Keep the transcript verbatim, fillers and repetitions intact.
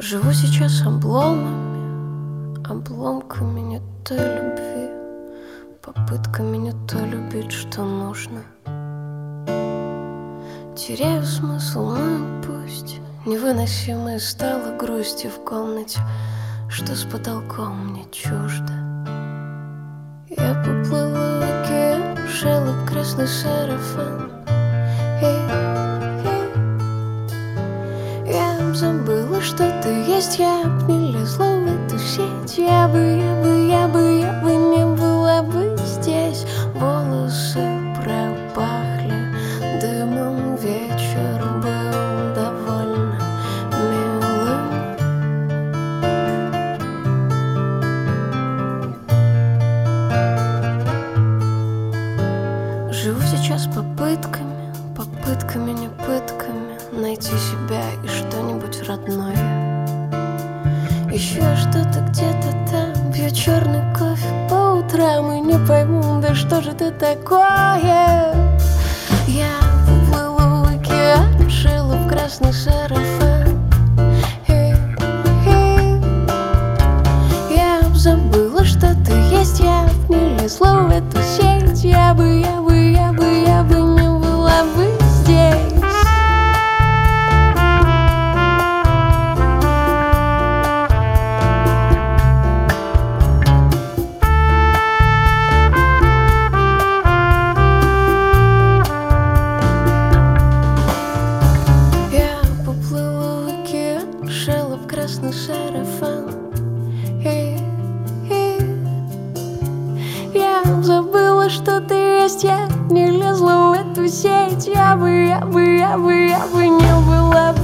Живу сейчас обломами, обломками не той любви, попытками не то любить, что нужно. Теряю смысл, ну и пусть. Невыносимой стала грусть и в комнате, что с потолком мне чуждо. Я поплыла в океан, шелк, красный сарафан, и, и я забыла, что ты есть. Я б не лезла в эту сеть. Я бы, я бы, я бы, я бы не была бы здесь. Волосы пропахли дымом, вечер был довольно милым. Живу сейчас попытками, попытками, не пытками найти себя и что-нибудь родное. Ищу я что-то где-то там, пью черный кофе по утрам и не пойму, да что же это такое. Я поплыла в океан, шила в красный сарафан, и, и я забыла, что ты есть. Я б не лезла в эту сеть. Я бы, я бы, я бы, я бы не была бы здесь. Красный сарафан, и, и я забыла, что ты есть. Я не лезла в эту сеть. Я бы, я бы, я бы, я бы не была бы